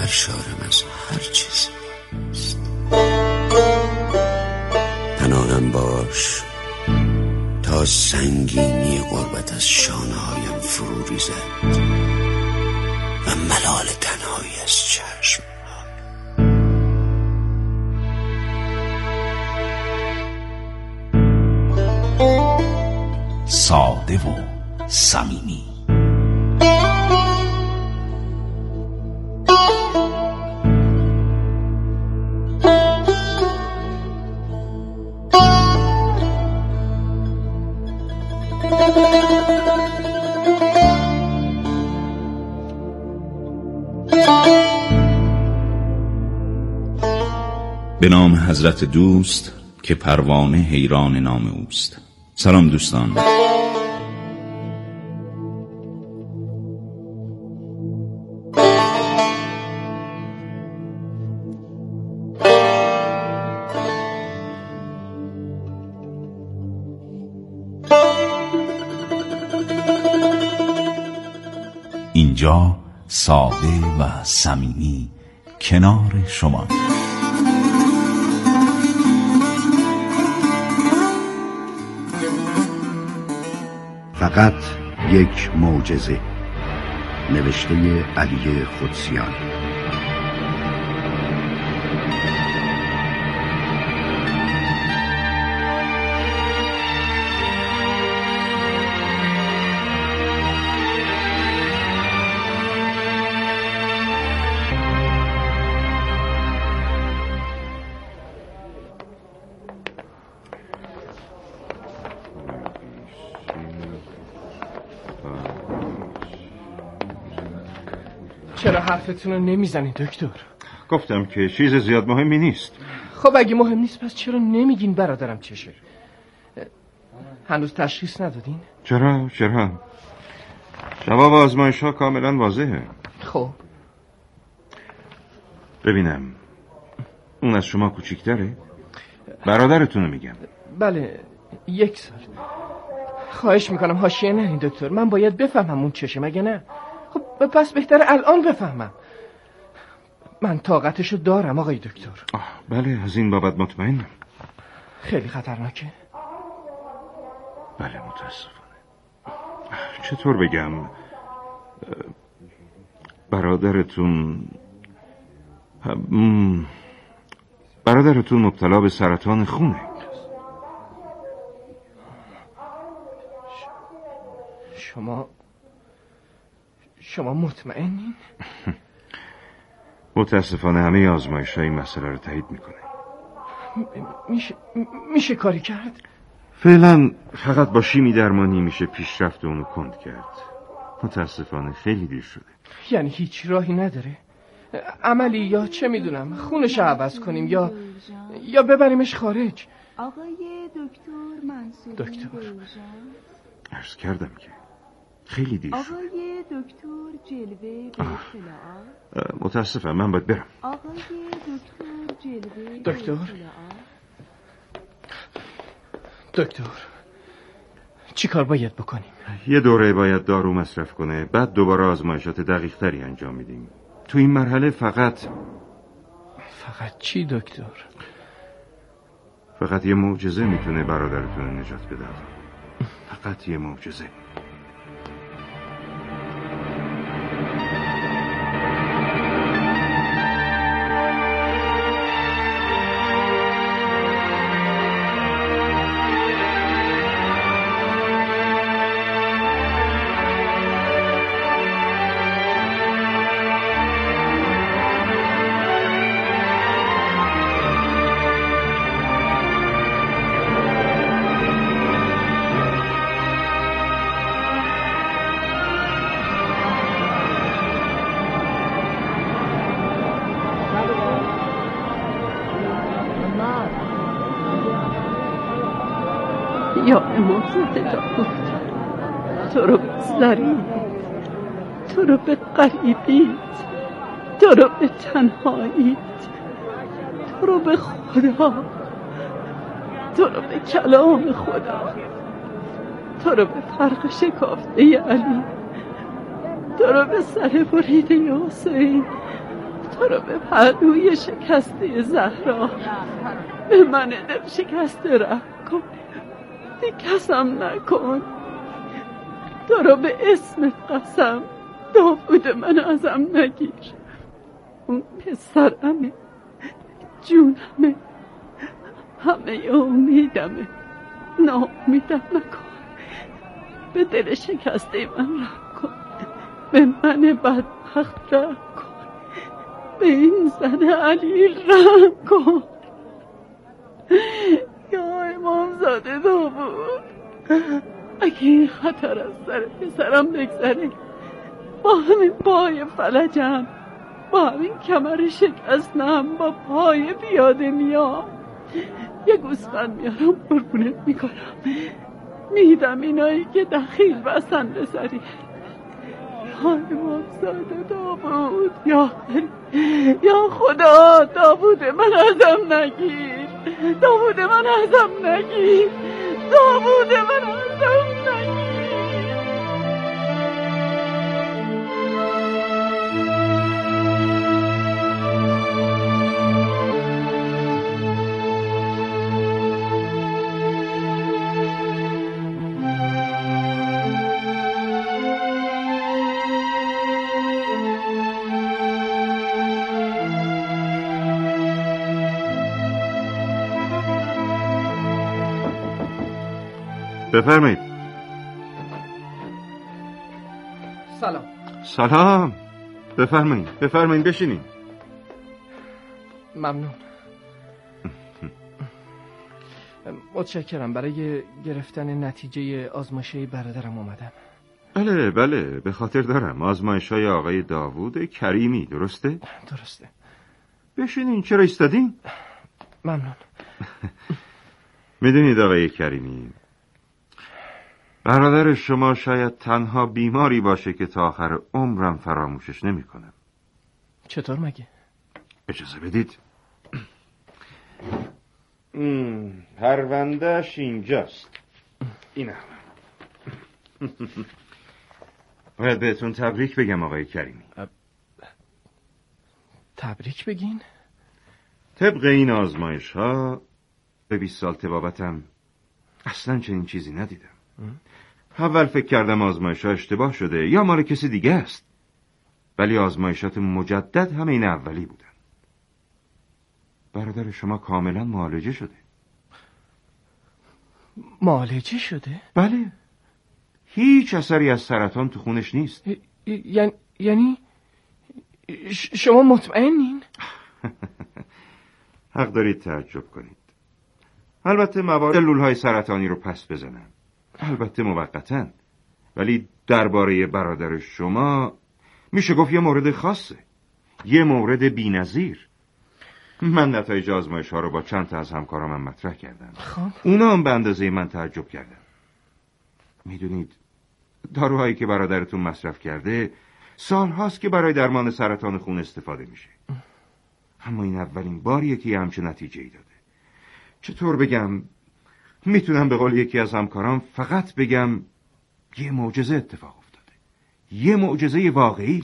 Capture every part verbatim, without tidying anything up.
سرشارم از هر چیزی است. پناهم باش تا سنگینی غربت از شانه هایم فرو ریزد و ملال تنهایی از چشم. ساده و صمیمی. به نام حضرت دوست که پروانه حیران نام اوست. سلام دوستان. اینجا ساده و صمیمی کنار شما. فقط یک معجزه. نوشته علی خودسیان. چرا حرفتون رو نمیزنین دکتر؟ گفتم که چیز زیاد مهمی نیست. خب اگه مهم نیست پس چرا نمیگین برادرم چشه؟ هنوز تشخیص ندادین؟ چرا؟ چرا؟ جواب آزمایش ها کاملا واضحه. خب ببینم اون از شما کوچیک‌تره؟ برادرتونو میگم. بله یک سال. خواهش میکنم حاشیه نرین دکتر، من باید بفهمم اون چشه مگه نه؟ خب پس بهتره الان بفهمم. من طاقتشو دارم آقای دکتر. آه بله از این بابت مطمئنم. خیلی خطرناکه. بله متاسفانه. چطور بگم، برادرتون برادرتون مبتلا به سرطان خونه. شما شما مطمئنین؟ متاسفانه همه آزمایش ها این مسئله رو تایید میکنه. میشه میشه کاری کرد؟ فعلا فقط با شیمی درمانی میشه پیشرفت اونو کند کرد. متاسفانه خیلی دیر شده. یعنی هیچ راهی نداره؟ عملی یا چه میدونم خونش عوض کنیم یا یا ببریمش خارج؟ آقای دکتر منصور دکتر عرض کردم که خیلی دیر شده. آقای دکتر جلوه به اطلاعات. متاسفم من باید برم. آقای دکتر جلوه دکتر دکتر چی کار باید بکنیم؟ یه دوره باید دارو مصرف کنه، بعد دوباره آزمایشات دقیق تری انجام میدیم. تو این مرحله فقط فقط چی دکتر؟ فقط یه معجزه میتونه برادرتون نجات بده. فقط یه معجزه. یا امامزاده داود، تو رو به زریت، تو رو به غریبیت، تو رو به تنهاییت، تو رو به خدا، تو رو به کلام خدا، تو رو به فرق شکافته علی، تو رو به سر بریده حسین، تو رو به پهلوی شکسته زهرا، به من دل شکسته رحم کن، دیگه نکن. تو رو به اسم قسم داوود من ازم نگیر. اون پسرمه، جونمه، همه امیدمه. ناامیدم نکن، به دل شکسته من رحم کن، به من بدبخت رحم کن، به این زن علی رحم کن. یا امامزاده داوود، اگه این خطر از سر پسرم بگذره، با همین پای فلجم، با همین کمر شکستم، با پای پیاده میام، یه گوسفند میارم قربونت میکنم، میدم اینایی که دخیل بستن به سری. یا امامزاده داوود، یا یا خدا، داوود من ازم نگیر، داوود من ازم نگیر، داوود من ازم نگیر. بفرمایید. سلام. سلام. بفرمایید بفرمایید بشینید. ممنون. متشکرم. برای گرفتن نتیجه آزمایشی برادرم اومدم. بله بله به خاطر دارم. آزمایش‌های آقای داوود کریمی، درسته؟ درسته. بشینین. چرا ایستادین؟ ممنون. میدونید آقای کریمی، برادر شما شاید تنها بیماری باشه که تا آخر عمرم فراموشش نمی کنم. چطور مگه؟ اجازه بدید. پروندهش اینجاست. اینه. باید بهتون تبریک بگم آقای کریمی. تبریک بگین؟ طبق این آزمایش ها به بیست سال طبابتم اصلا چنین چیزی ندیدم. اول فکر کردم آزمایش ها اشتباه شده یا مال کسی دیگه است، ولی آزمایشات مجدد همه این اولی بودن. برادر شما کاملا معالجه شده. معالجه شده؟ بله، هیچ اثری از سرطان تو خونش نیست. یعنی یعنی شما مطمئنین؟ حق دارید تعجب کنید. البته موارد سلول‌های سرطانی رو پس بزنن، البته موقتاً، ولی درباره برادر شما میشه گفت یه مورد خاصه، یه مورد بی‌نظیر. من نتایج آزمایش ها رو با چند تا از همکارامم مطرح کردم. خب اونا هم به اندازه من تعجب کردن. میدونید داروهایی که برادرتون مصرف کرده سال هاست که برای درمان سرطان خون استفاده میشه، اما این اولین باریه که همچه نتیجه ای داده. چطور بگم، میتونم به قول یکی از همکارام فقط بگم یه معجزه اتفاق افتاده، یه معجزه واقعی.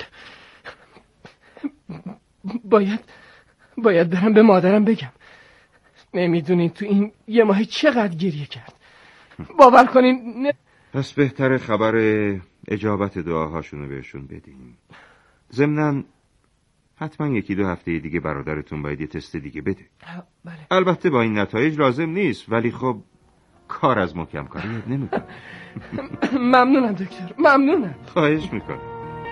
باید باید برم به مادرم بگم. نمیدونین تو این یه ماه چقدر گریه کرد. باور کنین نه... پس بهتره خبر اجابت دعاهاشونو بهشون بدیم. ضمناً حتما یکی دو هفته دیگه برادرتون باید یه تست دیگه بده. بله. البته با این نتایج لازم نیست، ولی خب کار از محکم کاری نمیکنه. ممنونم دکتر، ممنونم. خواهش میکنم.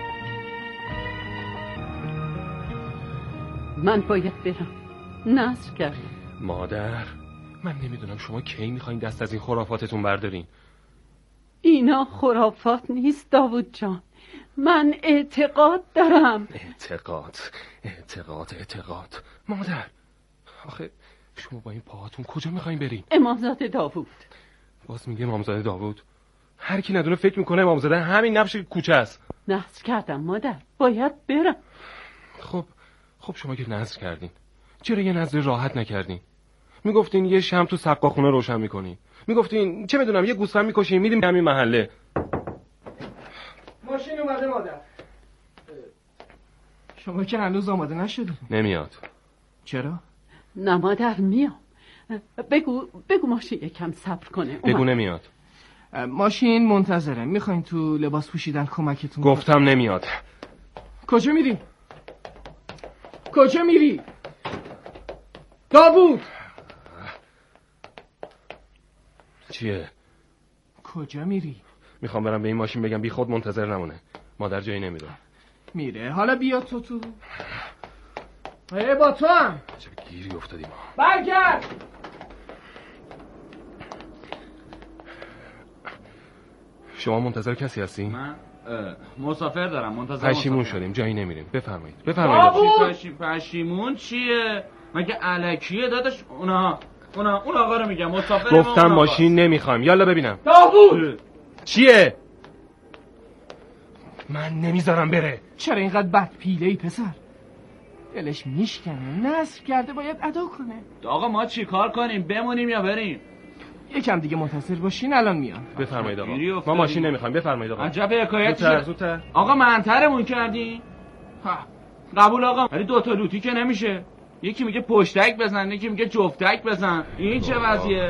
من باید برم. نصر کردم. مادر، من نمیدونم شما کی میخواین دست از این خرافاتتون بردارین. اینا خرافات نیست داوود جان، من اعتقاد دارم. اعتقاد اعتقاد اعتقاد مادر، آخه شما با این پاهاتون کجا میخواین برین؟ امامزاده داوود. باز میگه امامزاده داوود؟ هر کی ندونه فکر میکنه امامزاده همین نبش کوچه است. نذر کردم مادر، باید برم. خب خب شما که نذر کردین، چرا یه نذر راحت نکردین؟ میگفتین یه شمع تو سقاخونه روشن میکنین، میگفتین چه میدونم یه گوسفند میکشین میدیم همین محله. ماشین اومده مادر. شما که هنوز آماده نشده. نمیاد. چرا؟ نه مادر میام. بگو بگو ماشین یکم صبر کنه. بگو نمیاد. ماشین منتظره. میخواین تو لباس پوشیدن کمکتون؟ گفتم نمیاد. کجا میری؟ کجا میری؟ داوود! چیه؟ کجا میری؟ میخوام برم به این ماشین بگم بی خود منتظر نمونه. مادر جایی نمیده. میره. حالا بیا تو تو. ای با تو هم. چه گیری افتادیم. برگرد. شما منتظر کسی هستی؟ من مسافر دارم. منتظر پشیمون شدیم جایی نمیریم. بفرمایید. بفرمایید. پشی پشیمون چیه؟ مگه الکیه داداش؟ اونا اونا اون آقا رو میگم مسافر. گفتم ماشین نمیخوایم. یالا ببینم. داوود چیه؟ من نمیذارم بره. چرا اینقدر بد پیله‌ای پسر؟ دلش میشکنه. نصب کرده باید ادا کنه. آقا ما چی کار کنیم؟ بمونیم یا بریم؟ یکم دیگه منتظر باشین الان میان. بفرمایید آقا. ما ماشین نمیخوایم. بفرمایید آقا. عجب حکایتی. زودتر زودتر. آقا منترمون کردی؟ ها قبول آقا. ولی دو تا لوتی که نمیشه. یکی میگه پشتک بزن، یکی میگه جفتک بزن. این چه وضعیه؟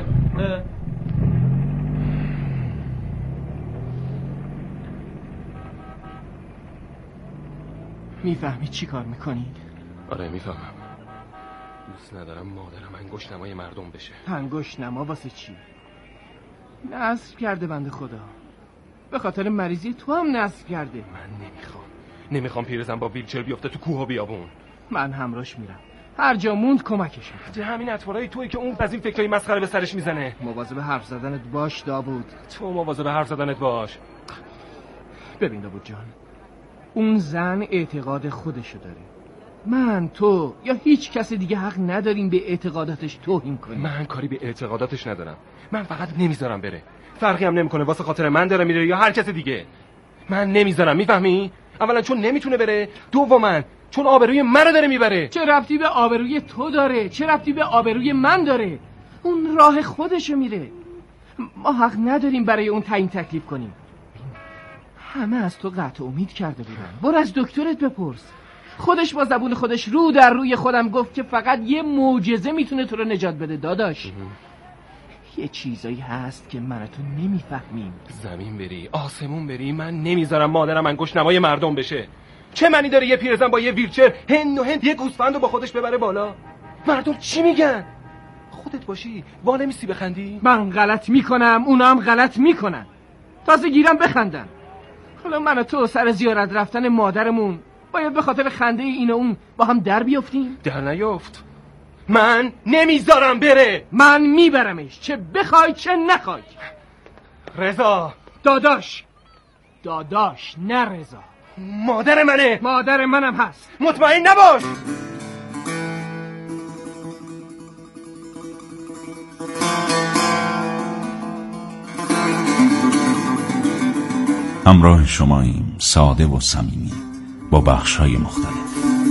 میفهمی چی کار میکنی؟ آره میفهمم. دوست ندارم مادرم انگشت نمای مردم بشه. انگشت نما واسه چی؟ نصب کرده بنده خدا. به خاطر مریضی تو هم نصب کرده. من نمیخوام. نمیخوام پیرزن با ویلچر بیفته تو کوه و بیابون. من همراش میرم. هر جا موند کمکش میکنم. ده همین اطوارای تویی که اون از این فکرای مسخره به سرش میزنه. مواظب حرف زدنت باش داوود. تو مواظب حرف زدنت باش. ببین داوود جان، اون زن اعتقاد خودشو داره. من، تو یا هیچ کس دیگه حق نداریم به اعتقاداتش توهین کنیم. من کاری به اعتقاداتش ندارم. من فقط نمیذارم بره. فرقی هم نمیکنه واسه خاطر من داره میره یا هر کس دیگه. من نمیذارم. میفهمی؟ اولا چون نمیتونه بره، دوما چون آبروی منو داره میبره. چه ربطی به آبروی تو داره؟ چه ربطی به آبروی من داره؟ اون راه خودشو میره. ما حق نداریم برای اون تعیین تکلیف کنیم. همه از تو قطع امید کرده بودن. برو از دکترت بپرس. خودش با زبون خودش رو در روی خودم گفت که فقط یه معجزه میتونه تو رو نجات بده داداش. یه چیزایی هست که من تو نمیفهمیم. زمین بری، آسمون بری، من نمیذارم مادرم انگشت نمای مردم بشه. چه معنی داره یه پیرزن با یه ویلچر هند و هند یه گوسفندو با خودش ببره بالا؟ مردم چی میگن؟ خودت باشی وا نمیسی بخندی؟ من غلط میکنم، اونا هم غلط میکنن. تازه گیرم بخندن. حالا من و تو سر زیارت رفتن مادرمون باید به خاطر خنده این و اون با هم در بیافتیم؟ در نیافت. من نمیذارم بره. من میبرمش، چه بخوای چه نخوای. رضا داداش. داداش نه رضا. مادر منه. مادر منم هست. مطمئن نباش. همراه شماییم، ساده و صمیمی، با بخش‌های مختلف.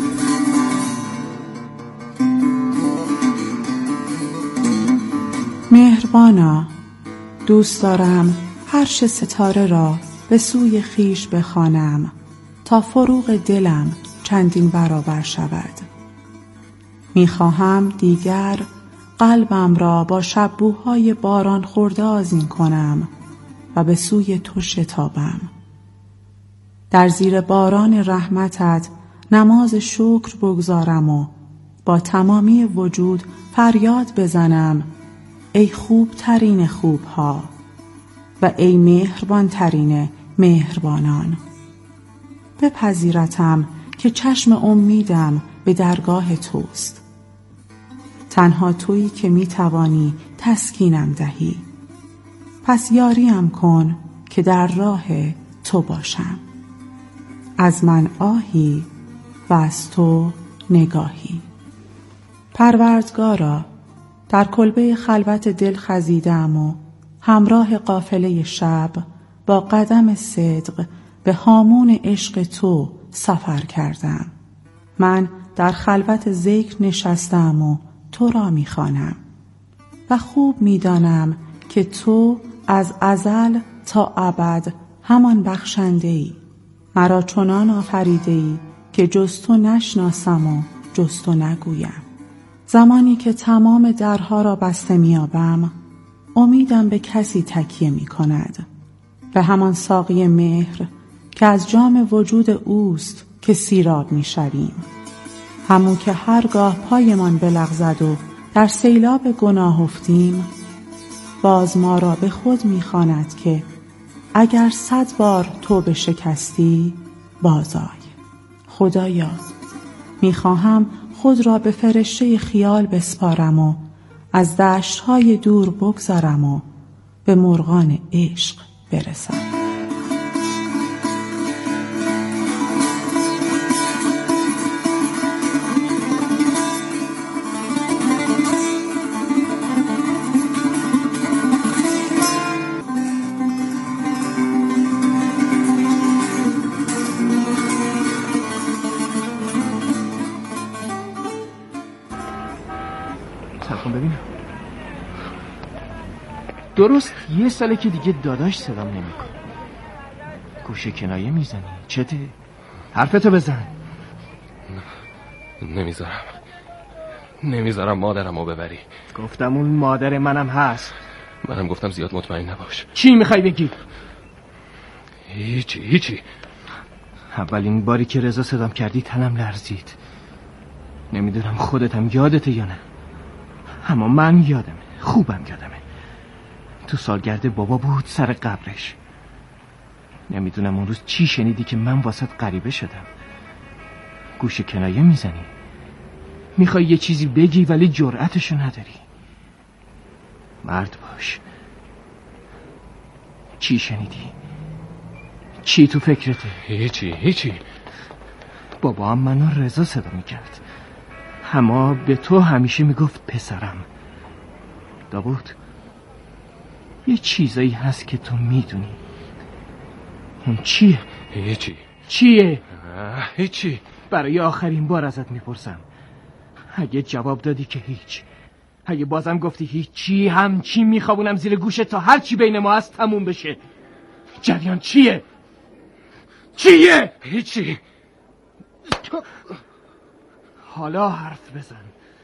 مهربانا، دوست دارم فرش ستاره را به سوی خیش بخوانم تا فروغ دلم چندین برابر شود. میخواهم دیگر قلبم را با شبوهای باران خورده آذین کنم و به سوی تو شتابم. در زیر باران رحمتت نماز شکر بگذارم و با تمامی وجود فریاد بزنم ای خوب ترین خوبها و ای مهربان ترین مهربانان. بپذیرتم که چشم امیدم به درگاه توست. تنها تویی که میتوانی تسکینم دهی. پس یاریم کن که در راه تو باشم. از من آهی و از تو نگاهی. پروردگارا، در کلبه خلوت دل خزیدم و همراه قافله شب با قدم صدق به هامون عشق تو سفر کردم. من در خلوت ذکر نشستم و تو را می‌خوانم و خوب می‌دانم که تو از ازل تا ابد همان بخشنده‌ای. مرا چنان آفریده‌ای که جز تو نشناسم و جز تو نگویم. زمانی که تمام درها را بسته میابم، امیدم به کسی تکیه می کند، به همان ساقی مهر که از جام وجود اوست که سیراب می شویم. همون که هرگاه پایمان بلغزد و در سیلاب گناه افتیم، باز ما را به خود می خواند که اگر صد بار توبه شکستی بازآی. خدایا، می خواهم خود را به فرشته خیال بسپارم و از دشت‌های دور بگذرم و به مرغان عشق برسم. درست یه ساله که دیگه داداش صدام نمی‌کنه. گوشه کنایه میزنی؟ چته؟ حرفتو بزن. نمیذارم نمیذارم مادرمو ببری. گفتم اون مادر منم هست. منم گفتم زیاد مطمئن نباش. چی میخوای بگی؟ هیچی هیچی. اولین باری که رضا صدام کردی تنم لرزید. نمیدونم خودتم یادته یا نه، اما من یادمه، خوبم یادمه. تو سالگرد بابا بود سر قبرش. نمیدونم اون روز چی شنیدی که من واسط غریبه شدم. گوشه کنایه میزنی، میخوای یه چیزی بگی ولی جرأتشو نداری. مرد باش. چی شنیدی؟ چی تو فکرته؟ هیچی هیچی. بابا هم منو رضا صدا میکرد، اما به تو همیشه میگفت پسرم. داوود، یه چیزایی هست که تو میدونی. اون چیه؟ هیچی. چیه؟ هیچی. برای آخرین بار ازت میپرسم. اگه جواب دادی که هیچ، اگه بازم گفتی هیچی، همچی میخوابونم زیر گوشه تا هر چی بین ما هست تموم بشه. جریان چیه؟ چیه؟ هیچی. حالا حرف بزن.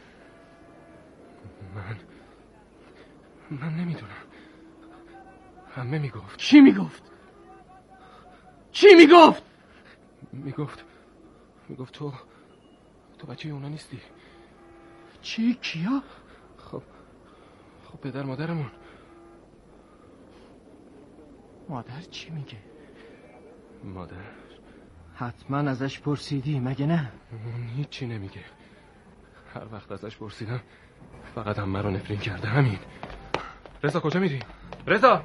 من من نمیدونم. همه میگفت. چی میگفت؟ چی میگفت؟ میگفت میگفت تو تو بچه اونا نیستی. چی؟ کیا؟ خب خب پدر مادرمون. مادر چی میگه؟ مادر حتما ازش پرسیدی مگه نه؟ اون هیچی نمیگه. هر وقت ازش پرسیدم فقط هم من رو نفرین کرده. همین. رضا کجا میری؟ رضا!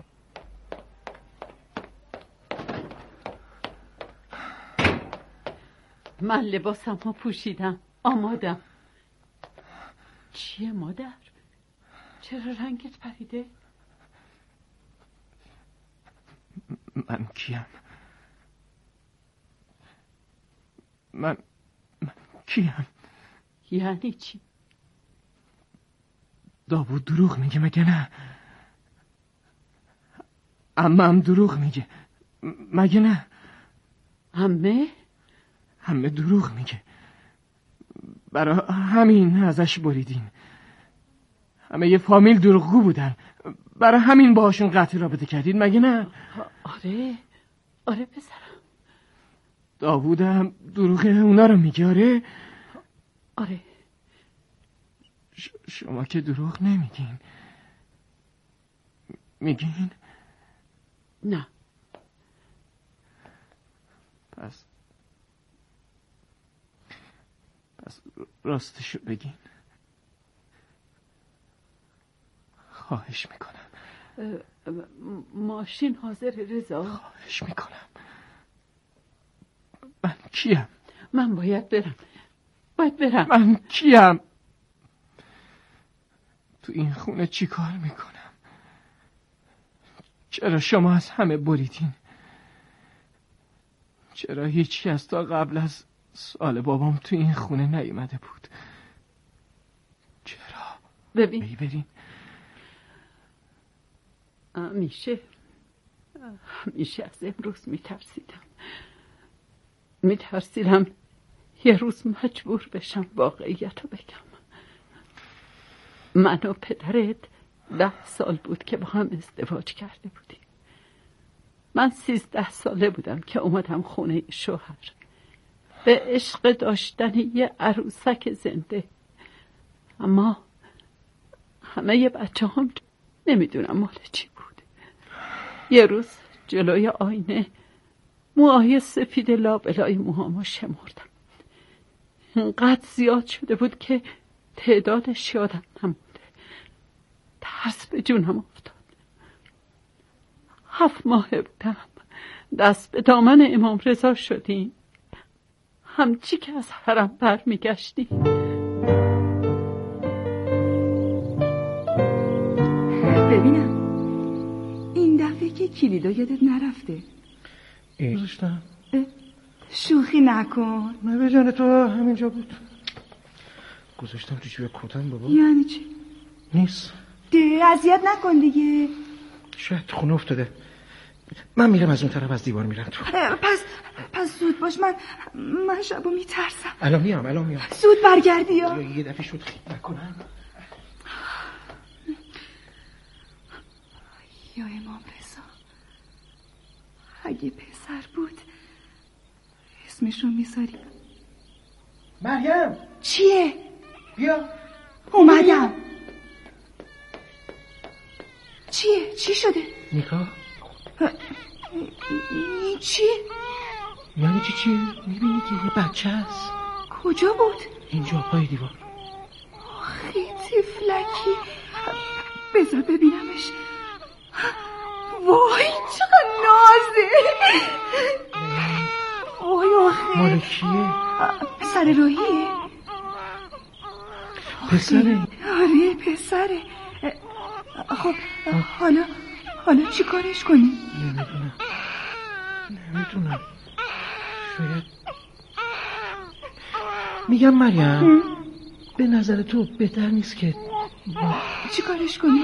من لباسم رو پوشیدم، آمادم. چیه مادر؟ چرا رنگت پریده؟ من کیم؟ من من کیم؟ یعنی چی؟ داوود دروغ میگه مگه نه؟ عمه هم دروغ میگه مگه نه؟ عمه؟ عمه دروغ میگه. برای همین ازش بریدین. همه یه فامیل دروغگو بودن، برای همین باهاشون قطع رابطه کردید مگه نه؟ آره آره پسرم. داوودم دروغ اونا رو میگه. آره آره. ش- شما که دروغ نمیگین. میگین؟ نه. پس پس راستشو بگین. خواهش میکنم. ماشین حاضر رضا؟ خواهش میکنم. من کیم؟ من باید برم. باید برم. من کیم؟ تو این خونه چی کار میکنم؟ چرا شما از همه بریدین؟ چرا هیچی از تا قبل از سال بابام تو این خونه نیومده بود؟ چرا؟ ببین بیبرین. همیشه همیشه از امروز میترسیدم. میترسیدم یه روز مجبور بشم واقعیت رو بگم. من و پدرت ده سال بود که با هم ازدواج کرده بودیم. من سیزده ساله بودم که اومدم خونه شوهر به عشق داشتن یه عروسک زنده. اما همه یه بچه هم نمیدونم مال چی بود. یه روز جلوی آینه موهای سفید لابلای موهامو شمردم. اینقدر زیاد شده بود که تعدادش یادم نمونده. ترس به جونم افتاد. هفت ماهه بودم دست به دامن امام رضا شدیم، همچی که از حرم بر میگشتیم. ببینم این دفعه که کلیدا یادت نرفته. گذاشتم. شوخی نکن. نه به جان تو همینجا بود. گذاشتم تو جیب کتم بابا. یعنی چی؟ نیست. ده اذیت نکن دیگه. شاید خونه افتاده. من میرم از اون طرف از دیوار میرم تو. پس پس زود باش، من من شبو میترسم. الان میام الان میام. زود برگردی یا یه دفعه شد خیلی نکنم. یا امام رضا اگه پسر بود اسمشو میذاری. مریم چیه؟ بیا. اومدم. چیه؟ چی شده؟ نیکا این چی؟ یعنی چی چی؟ میبینی که یه بچه هست. کجا بود؟ اینجا پای دیوار. آخی تفلکی، بذار ببینمش. وای چقدر نازه. وای آخه مال کیه؟ پسر راهیه. پسره؟ آره پسره. خب حالا حالا چی کارش کنی؟ نمیدونم نمیدونم شاید میگم مریم به نظر تو بهتر نیست که چی کارش کنی؟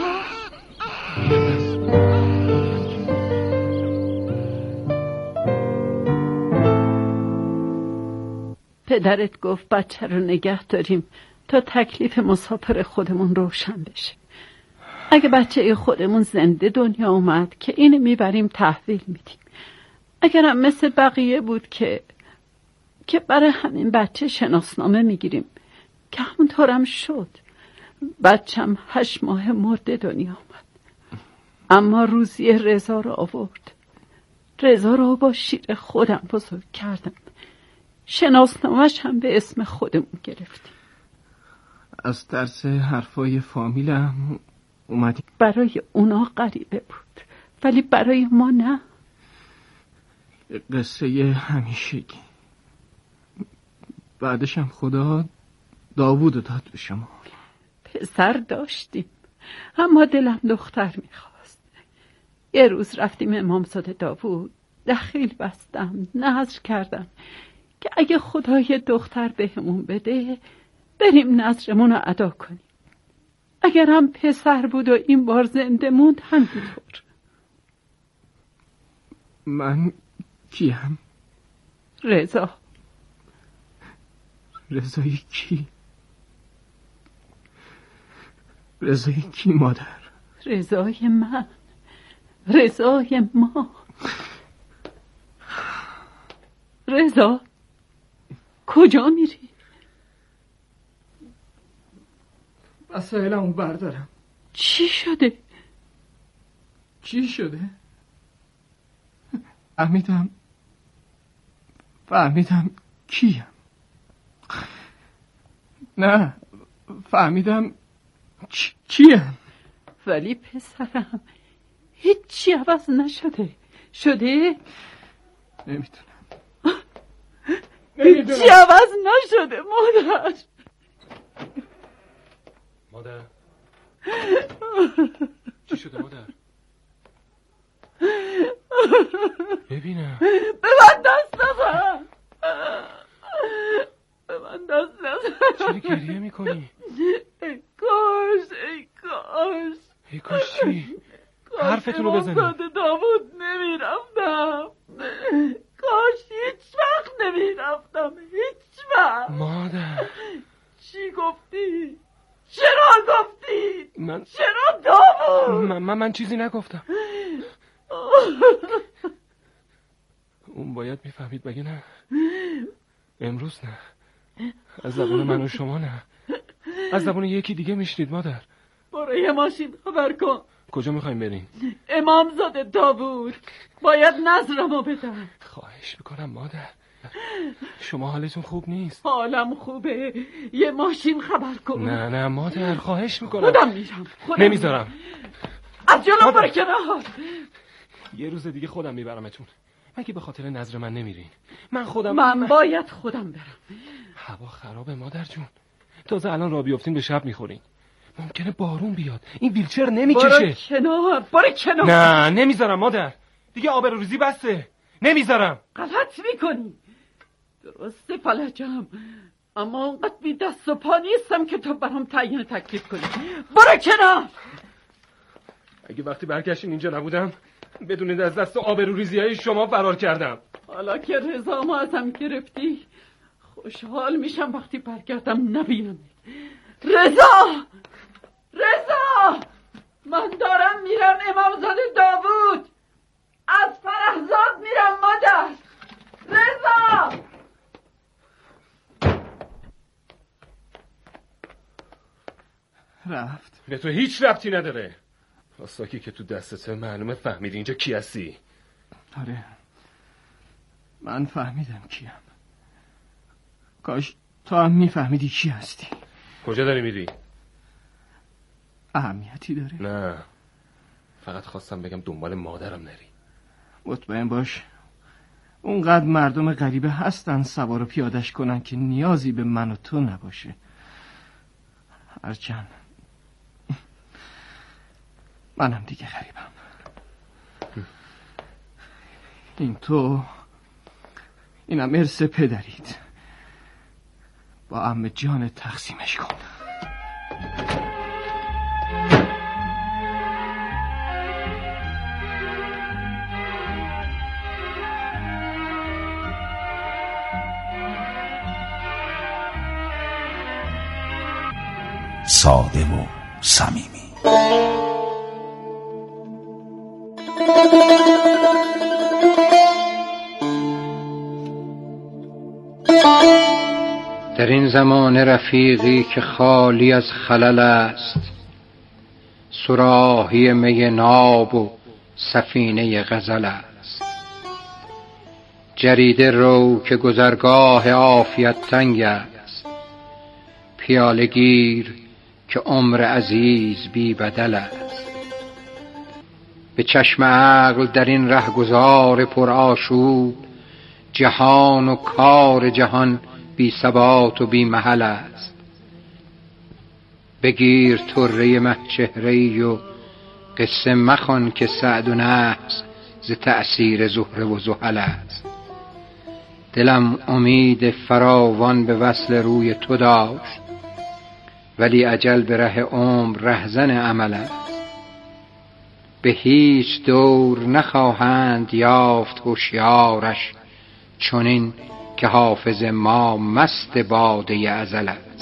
پدرت گفت بچه رو نگه داریم تا تکلیف مسافر خودمون روشن بشه. اگه بچه خودمون زنده دنیا اومد که اینو میبریم تحویل میدیم. اگرم مثل بقیه بود که که برای همین بچه شناسنامه میگیریم که همونطورم شد. بچم هشت ماه مرده دنیا اومد. اما روزی رضا رو آورد. رضا رو با شیر خودم بزرگ کردم. شناسنامه‌اش هم به اسم خودمون گرفتیم. از ترس حرفای فامیلم اومدیم. برای اونا غریبه بود ولی برای ما نه. قصه همیشگی. بعدش هم خدا داوود رو داد به شما. پسر داشتیم اما دلم دختر میخواست. یه روز رفتیم امامزاده داوود، دخیل بستم، نذر کردم که اگه خدا یه دختر بهمون بده بریم نذرمون رو ادا کنیم. اگر هم پسر بود و این بار زنده موند همینطور. من کیم؟ رضا. رضای کی؟ رضای کی مادر؟ رضای من، رضای ما. رضا کجا میری؟ وسایلمو بردارم. چی شده؟ چی شده؟ فهمیدم فهمیدم کیم. نه فهمیدم چ... کیم. ولی پسرم هیچی عوض نشده. شده؟ نمیدونم هیچی عوض نشده مادر. مادر چی شده مادر؟ ببینم. به من دست نزن. به من دست نزن. چرا گریه میکنی؟ ای کاش ای کاش ای کاش چی؟ حرفتون رو بزنی. کاش امامزاده داوود نمیرفتم. کاش هیچ وقت نمیرفتم. هیچ عزیزم. مادر چی گفتی؟ چرا گفتی؟ من چرا داوود؟ من من, من چیزی نگفتم. اون باید میفهمید مگه نه؟ امروز نه، از زبان من و شما نه، از زبان یکی دیگه میشنید مادر. برو یه ماشین خبر کن. کجا میخوایم برین؟ امامزاده داوود، باید نظرمو بدم. خواهش میکنم مادر، شما حالتون خوب نیست. حالم خوبه، یه ماشین خبر کن. نه نه مادر، خواهش میکنم. خودم میرم. خودم نمیذارم. از جلو برو کنار. یه روز دیگه خودم میبرمتون. مگه به خاطر نظر من نمیرین؟ من خودم من, من باید خودم برم. هوا خرابه مادر جون، تازه الان را بیافتین به شب میخورین. ممکنه بارون بیاد، این ویلچر نمیکشه. برو کنار، برو کنار. نه نمیذارم مادر، دیگه آبروریزی بسته، نمیذارم. غلط میکنی. درسته فلجم، اما اونقدر بی دست و پا نیستم که تو برام تعیین تکلیف کنی. برو کنار. اگه وقتی برگشتین اینجا نبودم، بدون از دست آبروریزی های شما فرار کردم. حالا که رضامو ازم گرفتی، خوشحال میشم وقتی برگردم نبینم. رضا، رضا، من دارم میرم امامزاده داوود. از فرهزاد میرم مادر. رضا. رفت. به تو هیچ ربطی نداره. آساکی که تو دستته معلومه فهمیدی اینجا کی هستی. آره، من فهمیدم کیم. کاش تو هم میفهمیدی کی هستی. کجا داری میری؟ اهمیتی داره؟ نه، فقط خواستم بگم دنبال مادرم نری. مطمئن باش اونقدر مردم غریبه هستن سوار و پیادش کنن که نیازی به من و تو نباشه. هرچند منم دیگه غریبم. این تو، اینم ارث پدرید. با عمه جان تقسیمش کن. ساده و صمیمی. در این زمان رفیقی که خالی از خلل است، صراحی می ناب و سفینه غزل است. جریده رو که گذرگاه عافیت تنگ است، پیاله گیر که عمر عزیز بی بدل است. به چشم عقل در این رهگذار پر آشوب، جهان و کار جهان بی ثبات و بی محل است. بگیر طره مه چهره‌ای و قصه مخوان که سعد و نحس ز تأثیر زهره و زحل است. دلم امید فراوان به وصل روی تو داشت، ولی اجل به ره عمر رهزن عمل است. به هیچ دور نخواهند یافت هوشیارش، چنین که حافظ ما مست باده ازل است.